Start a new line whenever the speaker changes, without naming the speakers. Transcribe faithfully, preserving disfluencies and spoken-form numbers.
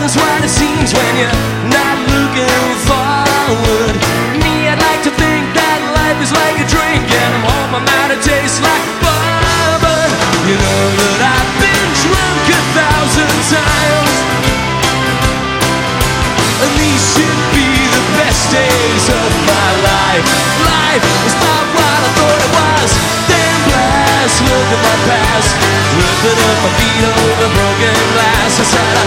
is what it seems when you're not looking forward. Me, I'd like to think that life is like a drink, and I'm hoping I'm out of taste like bourbon. You know that I've been drunk a thousand times, and these should be the best days of my life. Life is not what I thought it was. Damn blast, look at my past, ripping up my feet over broken glass. I said I